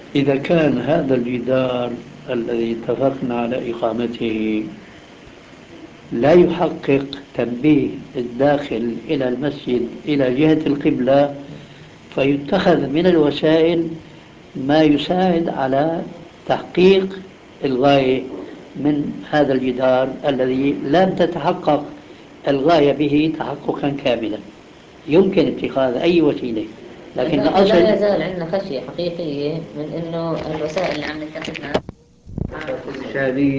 إذا كان هذا الجدار الذي اتفقنا على إقامته لا يحقق تنبيه الداخل إلى المسجد إلى جهة القبلة، فيتخذ من الوسائل ما يساعد على تحقيق الغاية من هذا الجدار الذي لن تتحقق الغاية به تحققا كاملا. يمكن اتخاذ أي وسيلة، لكن احنا أصل لا يزال عندنا خشية حقيقية من إنه الوسائل اللي عم نتخذها شادي